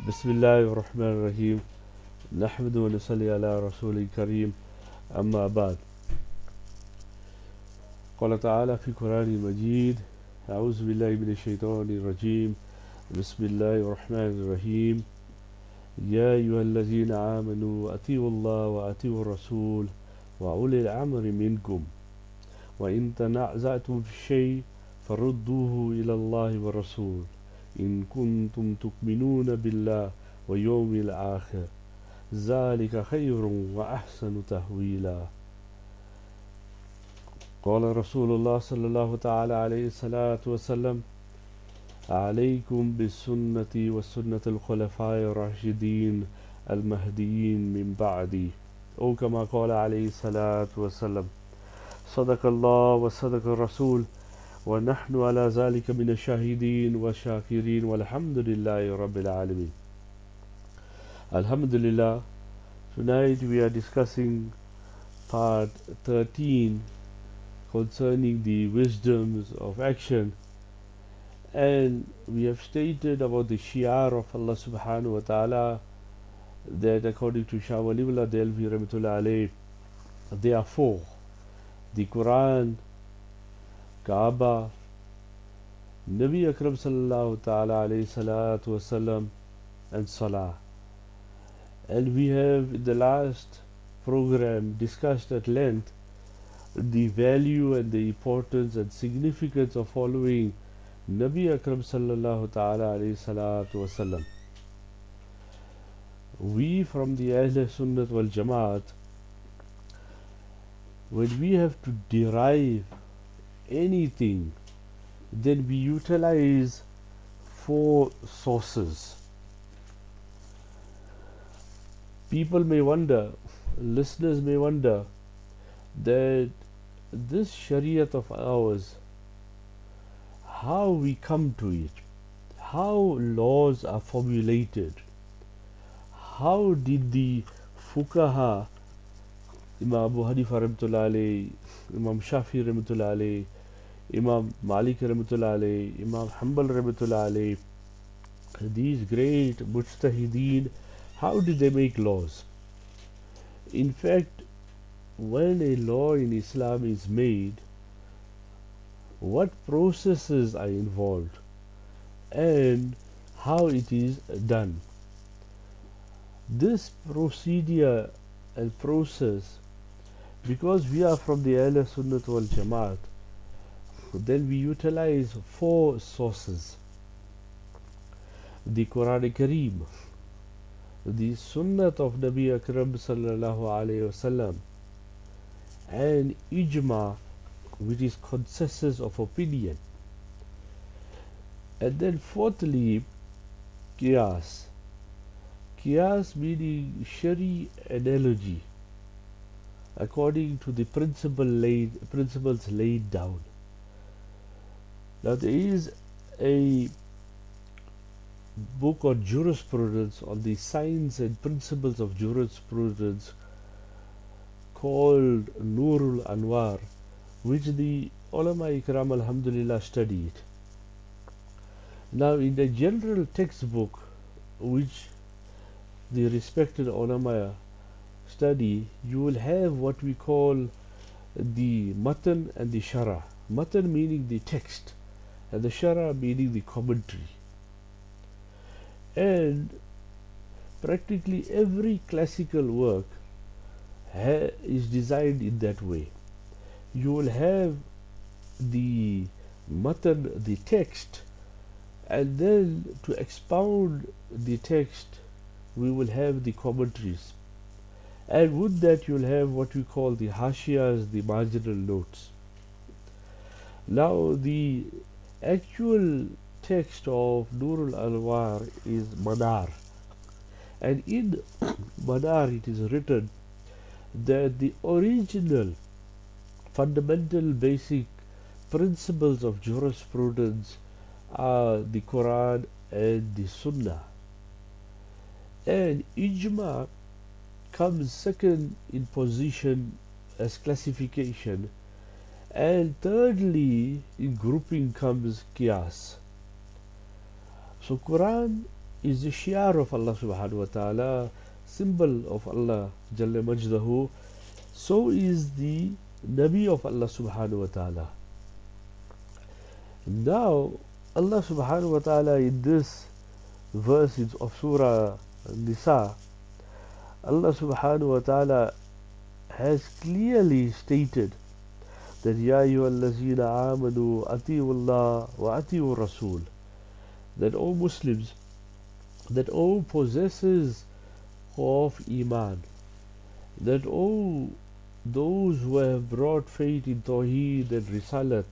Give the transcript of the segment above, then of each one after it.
بسم الله الرحمن الرحيم نحمد ونصلي على رسول الكريم أما بعد قال تعالى في القرآن المجيد أعوذ بالله من الشيطان الرجيم بسم الله الرحمن الرحيم يا أيها الذين آمنوا أطيعوا الله وأطيعوا الرسول وأولي الأمر منكم وإن تنازعتم في شيء فردوه إلى الله والرسول إن كنتم تؤمنون بالله ويوم الآخر ذلك خير وأحسن تهويلا. قال رسول الله صلى الله تعالى عليه الصلاة والسلام عليكم بالسنة وسنة الخلفاء الراشدين المهديين من بعدي أو كما قال عليه الصلاة والسلام. صدق الله وصدق الرسول ونحن على ذلك من الشاهدين والشاكرين والحمد لله رب العالمين. Alhamdulillah, tonight we are discussing part 13 concerning the wisdoms of action, and we have stated about the shi'ar of Allah subhanahu wa ta'ala that according to Shah Waliullah Delvi Rahmatullah alayh, there are four: the Quran, Kaaba, Nabi Akram sallallahu ta'ala alayhi salatu wasalam, and Salah. And we have in the last program discussed at length the value and the importance and significance of following Nabi Akram sallallahu ta'ala alayhi salatu wasallam. We from the Ahl Sunnat wal Jamaat, when we have to derive anything, then we utilize four sources. People may wonder, listeners may wonder, that this Shariat of ours, how we come to it, how laws are formulated, how did the Fuqaha, Imam Abu Hanifa rahmatullah alayhi, Imam Shafi rahmatullah alayhi, Imam Malik rahmatullah alayhi, Imam Hanbal rahmatullah alayhi, these great mujtahideen, how did they make laws? In fact, when a law in Islam is made, what processes are involved and how it is done? This procedure and process, because we are from the Ahl Sunnat wal Jamaat, then we utilize four sources: the Quran Kareem, the Sunnat of Nabi Akram sallallahu alayhi wasallam, and Ijma, which is consensus of opinion. And then fourthly, Qiyas. Qiyas meaning Shari analogy, according to the principles laid down. Now there is a book on jurisprudence, on the science and principles of jurisprudence, called Nurul Anwar, which the ulama ikram alhamdulillah studied. Now in the general textbook which the respected ulama study, you will have what we call the matan and the shara. Matan meaning the text and the shara meaning the commentary. And practically every classical work is designed in that way. You will have the matan, the text, and then to expound the text we will have the commentaries, and with that you will have what we call the hashiyas, the marginal notes. Now the actual text of Nurul Anwar is Manar, and in Manar it is written that the original fundamental basic principles of jurisprudence are the Quran and the Sunnah, and Ijma comes second in position as classification, and thirdly in grouping comes Qiyas. So Quran is the shiar of Allah subhanahu wa ta'ala, symbol of Allah Jalla Majdahu. So is the Nabi of Allah subhanahu wa ta'ala. Now, Allah subhanahu wa ta'ala in this verse of Surah Nisa, Allah subhanahu wa ta'ala has clearly stated that Ya ayyuhallazina amanu ati'ullah wa ati'ur rasul, that O Muslims, that O possessors of Iman, that O those who have brought faith in Tawheed and Risalat,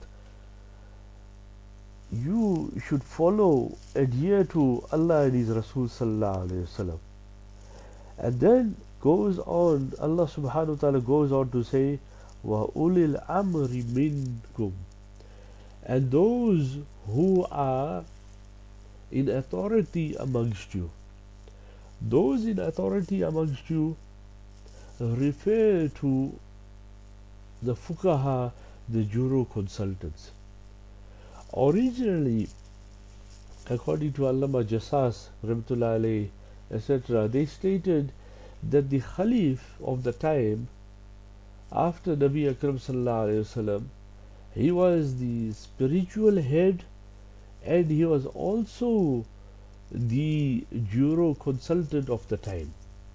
you should follow, adhere to Allah and His Rasul sallallahu alayhi wasallam. And then goes on, Allah subhanahu wa ta'ala goes on to say, wa ulil amri minkum, and those who are in authority amongst you. Those in authority amongst you refer to the fuqaha, the juro consultants. Originally, according to Allama Jassas, Rahmatullah alayhi, etc., they stated that the Khalif of the time, after Nabi Akram sallallahu alayhi wasallam, he was the spiritual head and he was also the juro consultant of the time.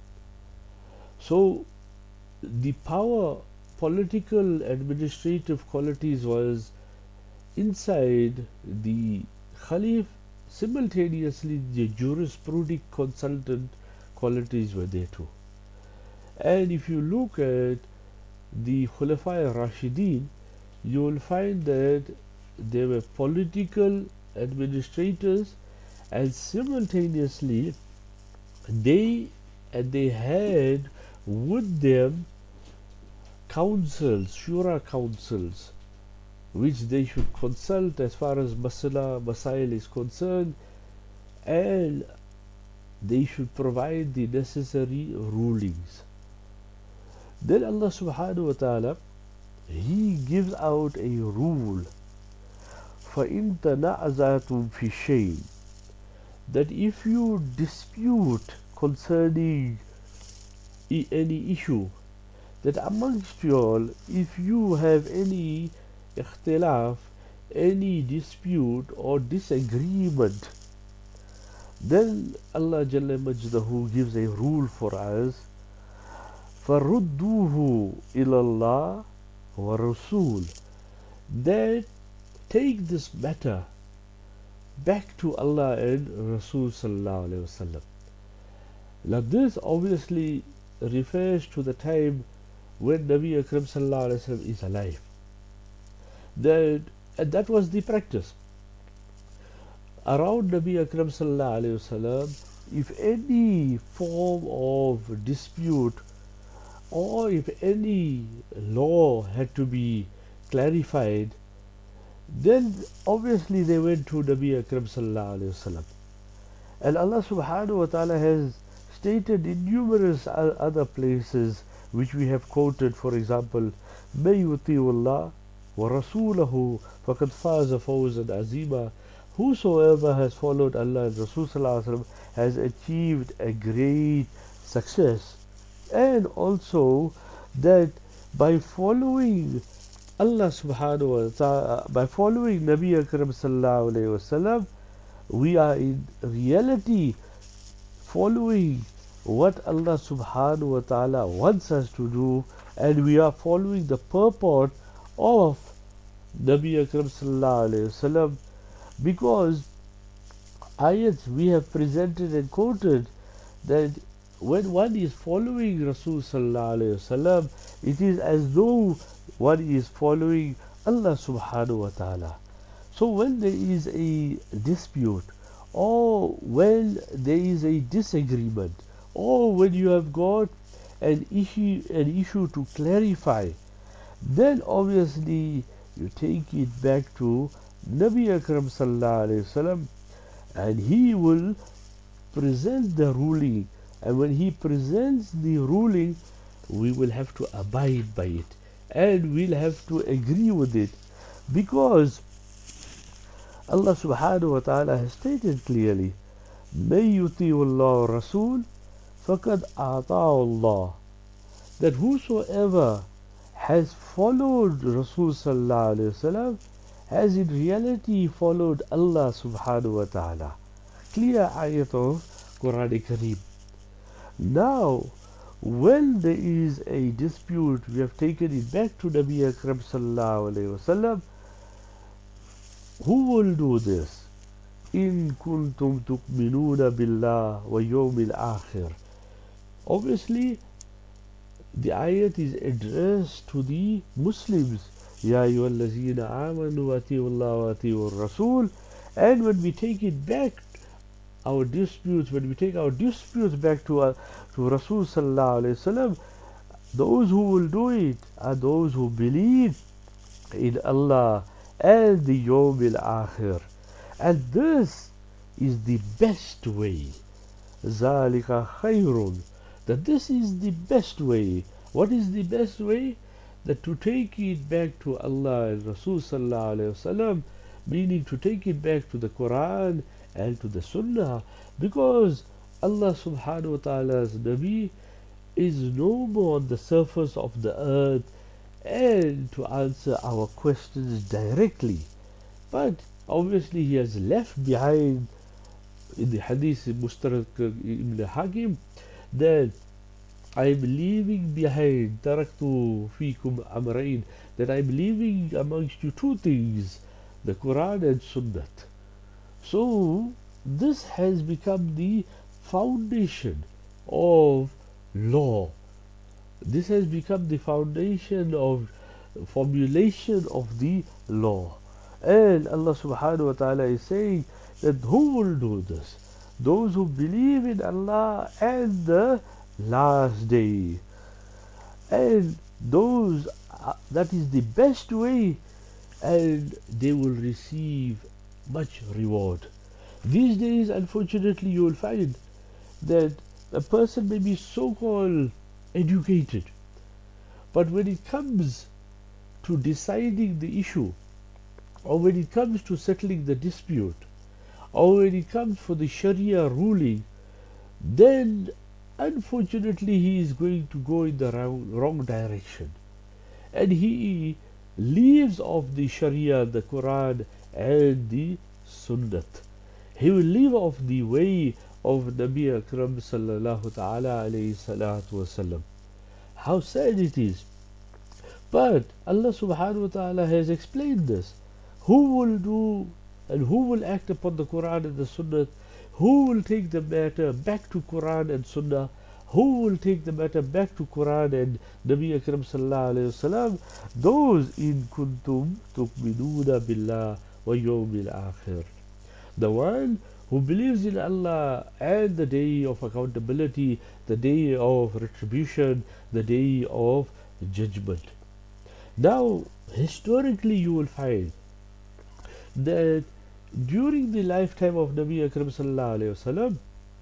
So the power, political, administrative qualities was inside the Khalif. Simultaneously the jurisprudic consultant qualities were there too. And if you look at the Khulafa Rashideen, you will find that they were political administrators, and simultaneously they had with them councils, shura councils, which they should consult as far as masail is concerned, and they should provide the necessary rulings. Then Allah subhanahu wa ta'ala, He gives out a rule, فَإِن تَنَعْزَعْتُمْ فِي شَيْءٍ, that if you dispute concerning any issue, that amongst you all, if you have any ikhtilaf, any dispute or disagreement, then Allah Jalla Majdahu gives a rule for us, فَرُدُّوهُ إِلَى اللَّهِ وَرَسُولِ, that take this matter back to Allah and Rasul sallallahu alayhi wasallam. Now this obviously refers to the time when Nabi Akram sallallahu alayhi wasallam is alive. That was the practice. Around Nabi Akram sallallahu alayhi wasallam, if any form of dispute or if any law had to be clarified, then obviously they went to Nabi Akram sallallahu alayhi wasallam. And Allah subhanahu wa ta'ala has stated in numerous other places which we have quoted, for example, مَن يُطِيعُ اللَّهَ وَرَسُولَهُ فَقَدْ فَازَ فَوْزًا عَظِيمًا, whosoever has followed Allah and Rasul sallallahu alaihi wasallam has achieved a great success. And also that by following Allah subhanahu wa ta'ala, by following Nabi Akram sallallahu alayhi wasallam, we are in reality following what Allah subhanahu wa ta'ala wants us to do, and we are following the purport of Nabi Akram sallallahu alayhi wasallam, because ayats we have presented and quoted that when one is following Rasul sallallahu alayhi wasallam, it is as though one is following Allah subhanahu wa ta'ala. So when there is a dispute, or when there is a disagreement, or when you have got an issue to clarify, then obviously you take it back to Nabi Akram sallallahu alayhi wasallam, and he will present the ruling. And when he presents the ruling, we will have to abide by it, and we'll have to agree with it, because Allah subhanahu wa ta'ala has stated clearly مَن يُطِيعِ اللَّهَ وَالرَّسُولَ فَقَدْ أَطَاعَ اللَّهَ. That whosoever has followed Rasul sallallahu alayhi wasallam has in reality followed Allah subhanahu wa ta'ala. Clear ayat of Quran Kareem. Now, when there is a dispute, we have taken it back to Nabi Akram sallallahu alayhi wasallam. Who will do this? In kuntum tu'minuna billah wa yawmil akhir. Obviously, the ayat is addressed to the Muslims. Ya ayyuhallazina amanu atiullah wa atiur rasul. And when we take it back, when we take our disputes back to Rasul sallallahu alayhi wasallam, those who will do it are those who believe in Allah and the Yawm al-Akhir. And this is the best way. ذَلِكَ خَيْرٌ. That this is the best way. What is the best way? That to take it back to Allah and Rasul sallallahu alayhi wasallam, meaning to take it back to the Quran and to the Sunnah, because Allah subhanahu wa ta'ala's Nabi is no more on the surface of the earth and to answer our questions directly. But obviously he has left behind in the hadith Mustadrak ibn Hakim that I am leaving behind taraktu fikum amrain, that I am leaving amongst you two things, the Quran and Sunnah. So this has become the foundation of law. This has become the foundation of formulation of the law. And Allah subhanahu wa ta'ala is saying that who will do this? Those who believe in Allah and the last day. And those, that is the best way, and they will receive much reward. These days, unfortunately, you will find that a person may be so-called educated, but when it comes to deciding the issue, or when it comes to settling the dispute, or when it comes for the Sharia ruling, then unfortunately he is going to go in the wrong direction, and he leaves off the Sharia, the Quran and the Sunnah. He will leave off the way of Nabi Akram sallallahu ta'ala alayhi salatu wasallam. How sad it is. But Allah subhanahu wa ta'ala has explained this. Who will do and who will act upon the Quran and the Sunnah? Who will take the matter back to Quran and Sunnah? Who will take the matter back to Quran and Nabi Akram sallallahu alayhi wasallam? Those in kuntum tu'minuna billah wa yawmil akhir. The one who believes in Allah and the day of accountability, the day of retribution, the day of judgment. Now, historically you will find that during the lifetime of Nabi Akram sallallahu alayhi wasallam,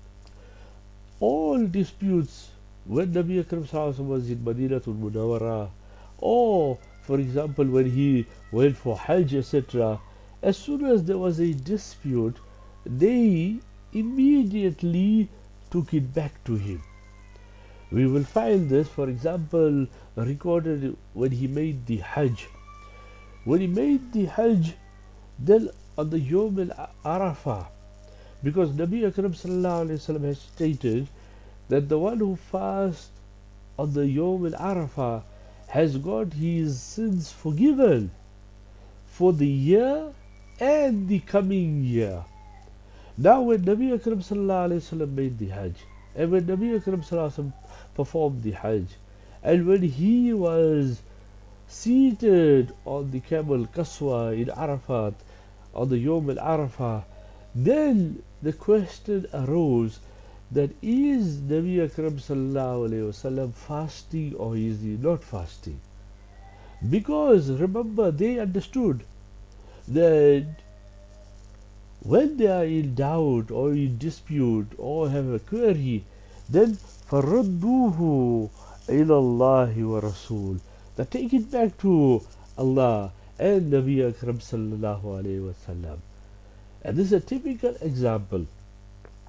all disputes when Nabi Akram sallallahu alayhi wasallam was in Madinatul Munawwara, or for example when he went for Hajj, etc., as soon as there was a dispute, they immediately took it back to him. We will find this, for example, recorded when he made the Hajj. When he made the Hajj, then on the Yawm al-Arafah, because Nabi Akram sallallahu alayhi wasallam has stated that the one who fasts on the Yawm al-Arafah has got his sins forgiven for the year and the coming year. Now when Nabi Akram sallallahu alayhi wasallam made the Hajj, and when Nabi Akram sallallahu alayhi wasallam performed the Hajj, and when he was seated on the camel Qaswa in Arafat on the Yawm al-Arafah, then the question arose that is Nabi Akram sallallahu alayhi wasallam fasting or is he not fasting? Because remember, they understood that when they are in doubt or in dispute or have a query, then فَرَدُّوهُ إِلَى اللَّهِ وَرَسُولِ, that take it back to Allah and Nabi Akram sallallahu alayhi wasallam. And this is a typical example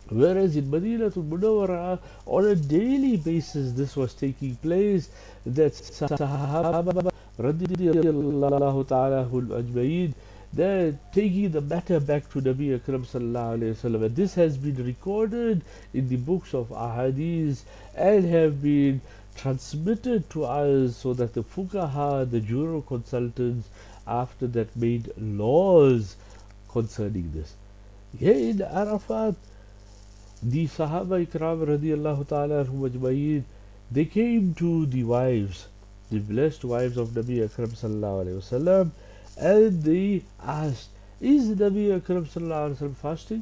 Whereas in Madinatul Munawwara, on a daily basis, this was taking place. That Sahaba radiyallahu ta'ala ajma'in, they're taking the matter back to Nabi Akram sallallahu alayhi wasallam. And this has been recorded in the books of ahadith and have been transmitted to us, so that the fuqaha, the juro consultants, after that made laws concerning this. Here in Arafat, the Sahaba Ikram radiallahu ta'ala ajma'in, they came to the wives, the blessed wives of Nabi Akram sallallahu alayhi wasallam, and they asked, is Nabi Akram sallallahu alayhi wasallam fasting?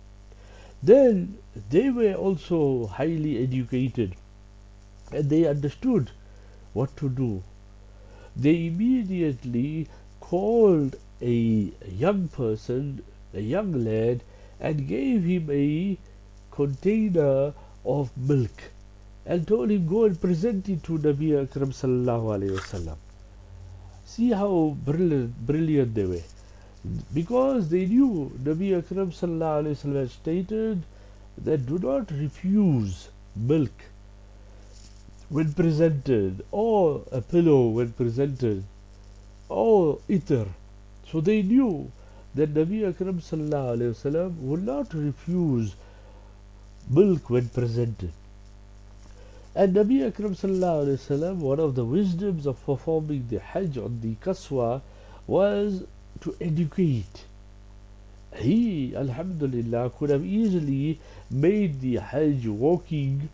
Then they were also highly educated and they understood what to do. They immediately called a young person, a young lad, and gave him a container of milk and told him, go and present it to Nabi Akram sallallahu alayhi wasallam. See how brilliant they were. Because they knew Nabi Akram sallallahu alayhi wasallam had stated that do not refuse milk when presented, or a pillow when presented, or itar. So they knew that Nabi Akram sallallahu alayhi wasallam would not refuse milk when presented. And Nabi Akram sallallahu alayhi wasallam, one of the wisdoms of performing the Hajj on the Qaswa was to educate. He, alhamdulillah, could have easily made the Hajj walking.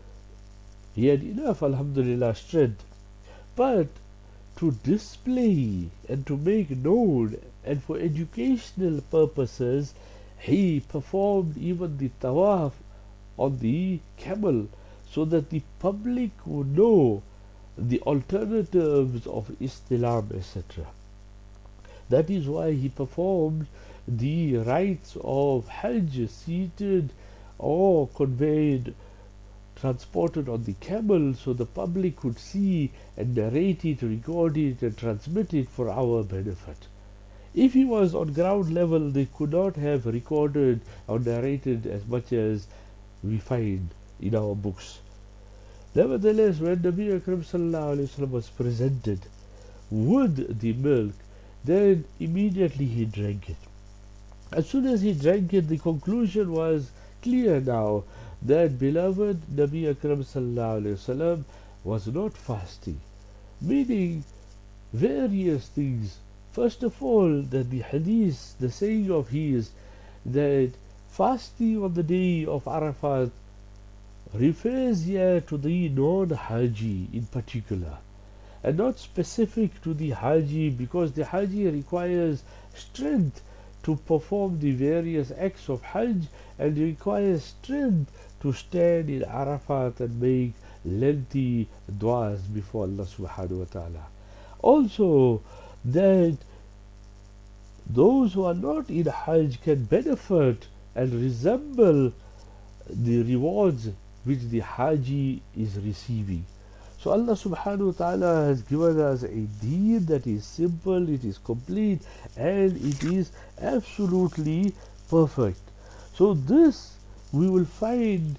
He had enough, alhamdulillah, strength. But to display and to make known and for educational purposes, he performed even the tawaf on the camel, so that the public would know the alternatives of Istilam, etc. That is why he performed the rites of Hajj seated or conveyed, transported on the camel, so the public could see and narrate it, record it, and transmit it for our benefit. If he was on ground level, they could not have recorded or narrated as much as we find in our books. Nevertheless, when Nabi Akram sallallahu alayhi wasallam was presented with the milk, then immediately he drank it. As soon as he drank it, the conclusion was clear now that beloved Nabi Akram sallallahu alayhi wasallam was not fasting, meaning various things. First of all, that the hadith, the saying of his, that fasting on the day of Arafat refers here to the non-Haji in particular, and not specific to the Haji, because the Haji requires strength to perform the various acts of Hajj, and requires strength to stand in Arafat and make lengthy du'as before Allah subhanahu wa ta'ala. Also, that those who are not in Hajj can benefit and resemble the rewards which the Haji is receiving. So Allah subhanahu wa ta'ala has given us a deen that is simple, it is complete, and it is absolutely perfect. So this we will find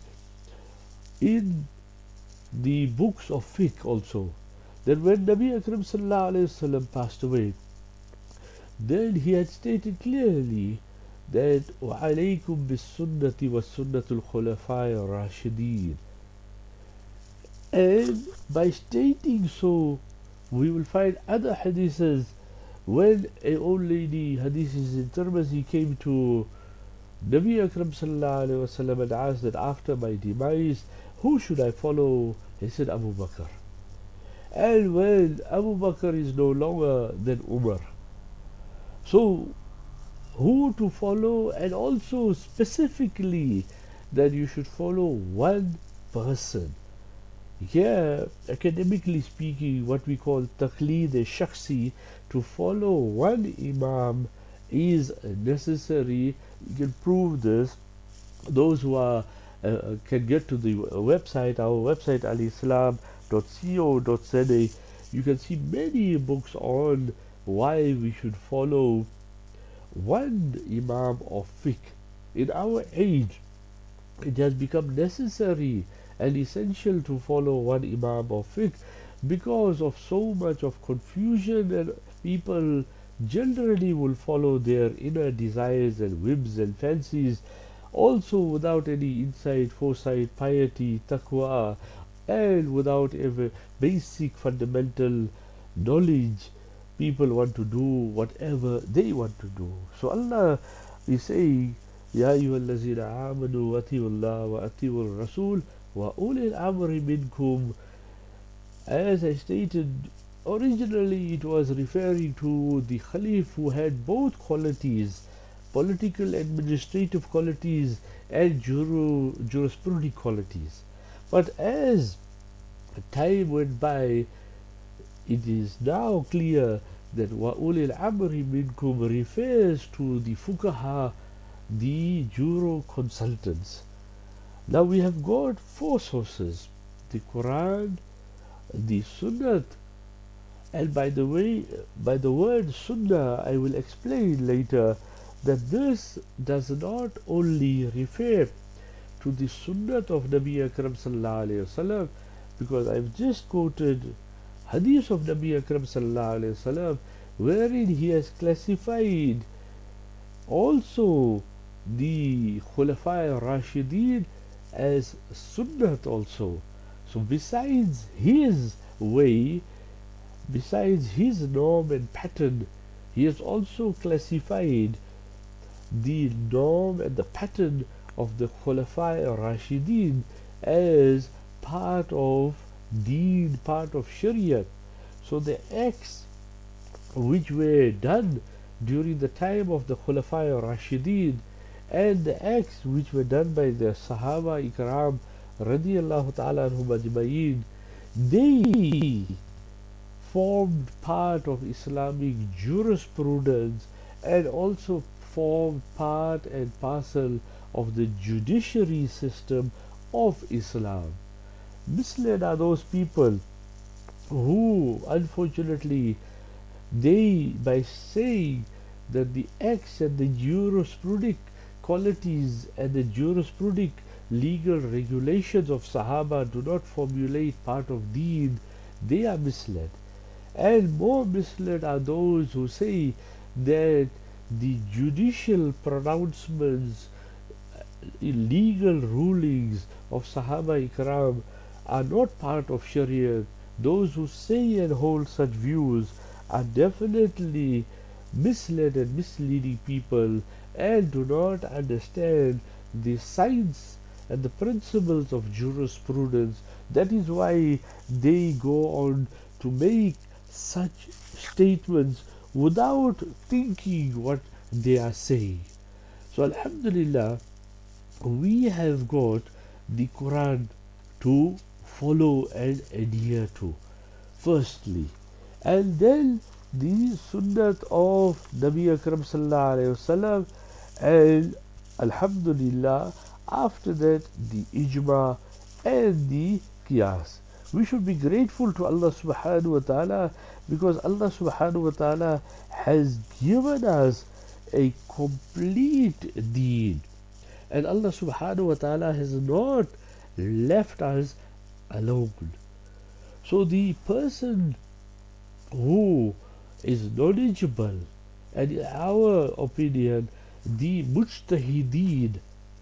in the books of fiqh also, that when Nabi Akram sallallahu alayhi wasallam passed away, then he had stated clearly that وَعَلَيْكُمْ بِالسُنَّةِ وَالسُنَّةُ الْخُلَفَاءِ الرَّاشِدِينَ. And by stating so, we will find other hadiths. When a old lady, hadiths in Tirmidhi, came to Nabi Akram sallallahu alayhi wasallam and asked that after my demise, who should I follow? He said Abu Bakr. And when Abu Bakr is no longer, then Umar. So who to follow, and also specifically that you should follow one person. Here, academically speaking, what we call taqleed-e-shakhsi, to follow one imam is necessary. You can prove this. Those who are can get to the website, our website alislam.co.za. You can see many books on why we should follow one imam of fiqh. In our age, it has become necessary and essential to follow one Imam of fiqh because of so much of confusion, and people generally will follow their inner desires and whims and fancies, also without any insight, foresight, piety, taqwa, and without ever basic fundamental knowledge. People want to do whatever they want to do. So Allah is saying, يا أيها الذين آمنوا وأطيعوا الله وأطيعوا الرسول وأولي الأمر منكم. As I stated, originally it was referring to the Khalif who had both qualities, political administrative qualities and jurisprudential qualities. But as time went by, it is now clear that وَأُولِي الْأَمْرِ مِنْكُمْ refers to the fuqaha, the juro consultants. Now we have got four sources: the Quran, the Sunnah, and by the way, by the word Sunnah, I will explain later that this does not only refer to the Sunnah of Nabi Akram sallallahu alayhi wasallam, because I've just quoted Hadith of Nabi Akram sallallahu alayhi wasallam, wherein he has classified also the Khulafa Rashidin as Sunnat also. So besides his way, besides his norm and pattern, he has also classified the norm and the pattern of the Khulafa Rashidin as part of deen, part of Sharia. So the acts which were done during the time of the Khulafa Rashidin and the acts which were done by the Sahaba Ikram radiyallahu ta'ala anhum ajma'in, they formed part of Islamic jurisprudence and also formed part and parcel of the judiciary system of Islam. Misled are those people who, unfortunately, they, by saying that the acts and the jurisprudic qualities and the jurisprudic legal regulations of Sahaba do not formulate part of deen, they are misled. And more misled are those who say that the judicial pronouncements, legal rulings of Sahaba Ikram are not part of Sharia. Those who say and hold such views are definitely misled and misleading people and do not understand the science and the principles of jurisprudence. That is why they go on to make such statements without thinking what they are saying. So Alhamdulillah, we have got the Quran to follow and adhere to, firstly, and then the Sunnah of Nabi Akram sallallahu alayhi wasallam, and Alhamdulillah, after that the Ijma and the Qiyas. We should be grateful to Allah subhanahu wa ta'ala because Allah subhanahu wa ta'ala has given us a complete deen, and Allah subhanahu wa ta'ala has not left us alone. So the person who is knowledgeable, and in our opinion, the mujtahideen,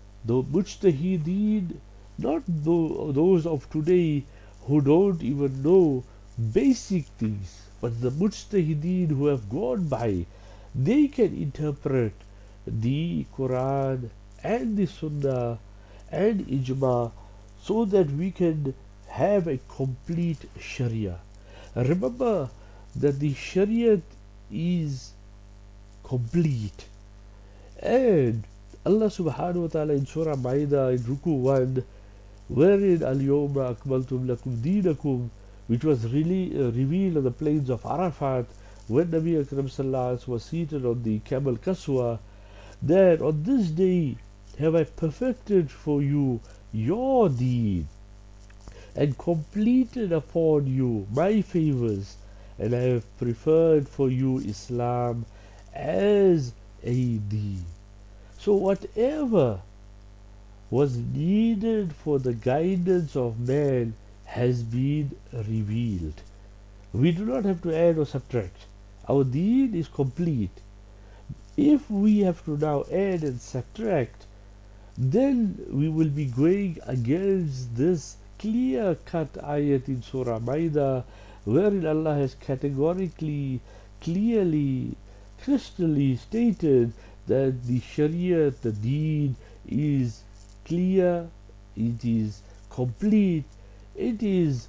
not those of today who don't even know basic things, but the mujtahideen who have gone by, they can interpret the Quran and the Sunnah and Ijma so that we can have a complete Sharia. Remember that the Sharia is complete, and Allah subhanahu wa ta'ala in Surah Ma'idah in Ruku 1, wherein Al-Yawma Akmaltum Lakum Deenakum, which was really revealed on the plains of Arafat when Nabi Akram sallallahu alaihi wasallam was seated on the camel Kaswa, that on this day have I perfected for you your deen and completed upon you my favors, and I have preferred for you Islam as a deen. So whatever was needed for the guidance of man has been revealed. We do not have to add or subtract. Our deen is complete. If we have to now add and subtract, then we will be going against this clear-cut ayat in Surah Maida, wherein Allah has categorically, clearly, crystally stated that the Shariah, the deen, is clear, it is complete, it is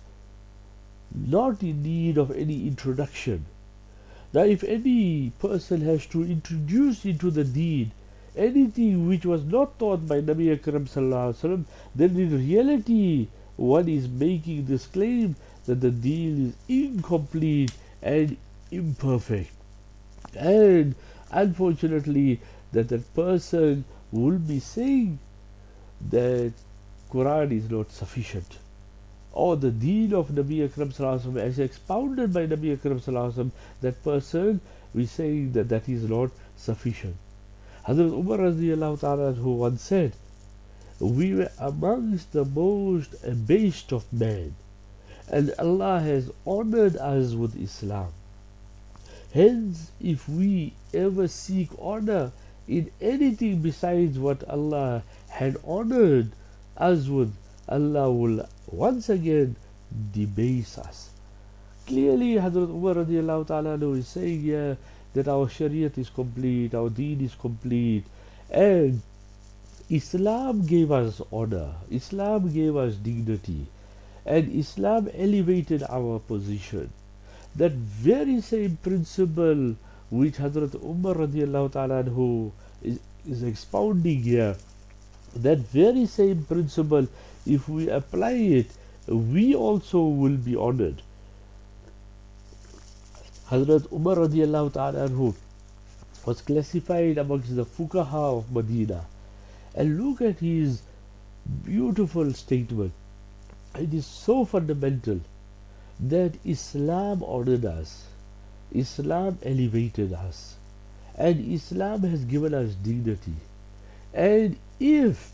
not in need of any introduction. Now, if any person has to introduce into the deen anything which was not taught by Nabi Akram sallallahu alaihi wasallam, then in reality one is making this claim that the deen is incomplete and imperfect. And unfortunately, that person will be saying that Quran is not sufficient, or the deen of Nabi Akram sallallahu alaihi wasallam as expounded by Nabi Akram sallallahu alaihi wasallam, that person we say that that is not sufficient. Hazrat Umar radiallahu ta'ala who once said, we were amongst the most abased of men, and Allah has honored us with Islam. Hence, if we ever seek honor in anything besides what Allah had honored us with, Allah will once again debase us. Clearly, Hazrat Umar radiallahu ta'ala is saying here that our Shariat is complete, our deen is complete, and Islam gave us honor, Islam gave us dignity, and Islam elevated our position. That very same principle which Hazrat Umar radiallahu ta'ala is expounding here, that very same principle, if we apply it, we also will be honored. Hazrat Umar radiallahu ta'ala was classified amongst the fuqaha of Medina. And look at his beautiful statement. It is so fundamental that Islam honored us, Islam elevated us, and Islam has given us dignity. And if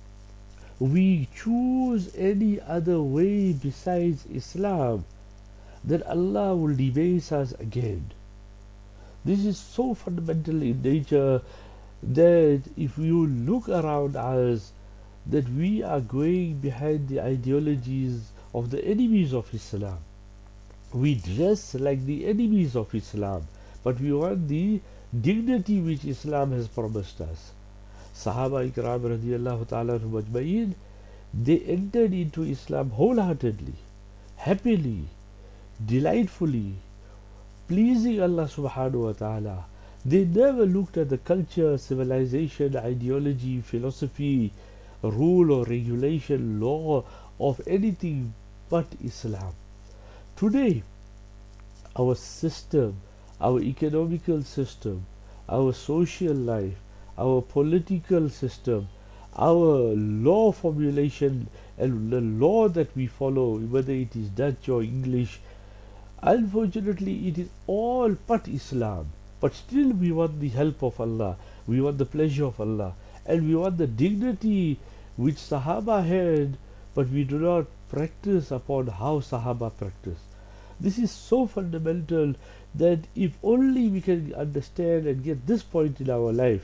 we choose any other way besides Islam, then Allah will debase us again. This is so fundamental in nature that if you look around us, that we are going behind the ideologies of the enemies of Islam. We dress like the enemies of Islam, but we want the dignity which Islam has promised us. Sahaba Ikram radiallahu ta'ala majma'in, they entered into Islam wholeheartedly, happily, delightfully, pleasing Allah subhanahu wa ta'ala. They never looked at the culture, civilization, ideology, philosophy, rule or regulation, law of anything but Islam. Today, our system, our economical system, our social life, our political system, our law formulation and the law that we follow, whether it is Dutch or English, unfortunately it is all but Islam. But still we want the help of Allah, we want the pleasure of Allah, and we want the dignity which Sahaba had, but we do not practice upon how Sahaba practiced. This is so fundamental that if only we can understand and get this point in our life,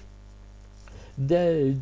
that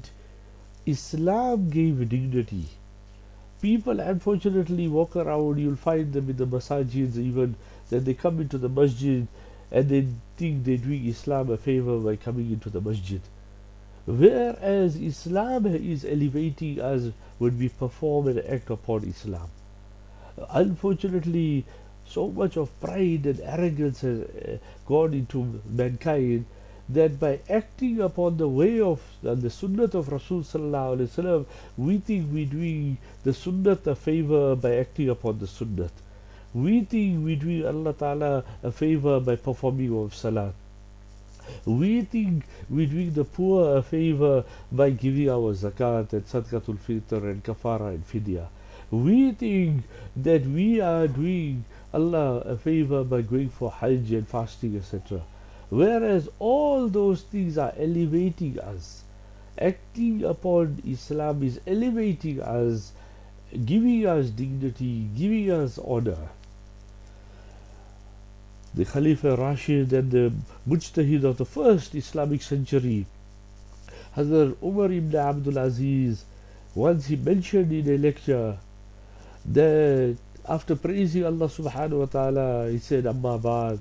Islam gave dignity. People unfortunately walk around, you'll find them in the masajids even, that they come into the masjid and they think they're doing Islam a favor by coming into the masjid. Whereas Islam is elevating us when we perform and act upon Islam. Unfortunately, so much of pride and arrogance has gone into mankind that by acting upon the way of the sunnat of Rasul sallallahu alaihi wasallam, we think we're doing the sunnat a favor by acting upon the sunnat. We think we're doing Allah Ta'ala a favor by performing of salat. We think we're doing the poor a favor by giving our zakat and sadqatul fitr and kafara and fidya. We think that we are doing Allah a favor by going for hajj and fasting, etc. Whereas all those things are elevating us. Acting upon Islam is elevating us, giving us dignity, giving us honor. The Khalifa Rashid and the Mujtahid of the first Islamic century, Hazrat Umar ibn Abdul Aziz, once he mentioned in a lecture that after praising Allah subhanahu wa ta'ala, he said, Amma ba'd,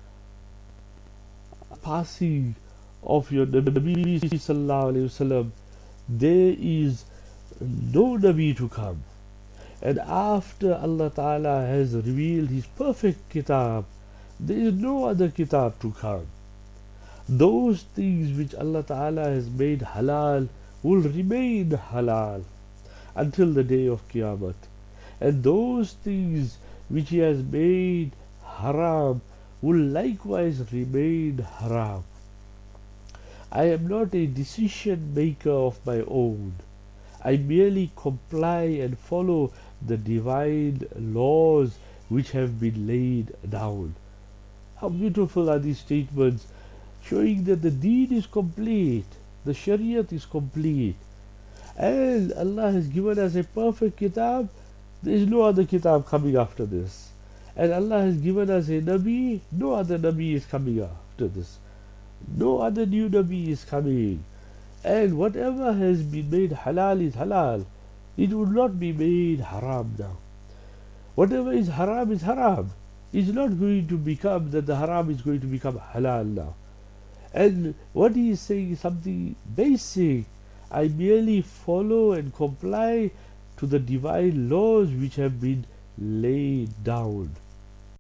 passing of your Nabi sallallahu alayhi wasallam, there is no Nabi to come. And after Allah ta'ala has revealed His perfect kitab, there is no other kitab to come. Those things which Allah ta'ala has made halal will remain halal until the day of Qiyamah. And those things which He has made haram will likewise remain haram. I am not a decision maker of my own. I merely comply and follow the divine laws which have been laid down. How beautiful are these statements, showing that the deen is complete, the Shariat is complete, and Allah has given us a perfect kitab. There is no other kitab coming after this. And Allah has given us a Nabi, no other Nabi is coming after this. No other new Nabi is coming. And whatever has been made halal is halal. It will not be made haram now. Whatever is haram is haram. It's not going to become that the haram is going to become halal now. And what he is saying is something basic. I merely follow and comply to the divine laws which have been laid down.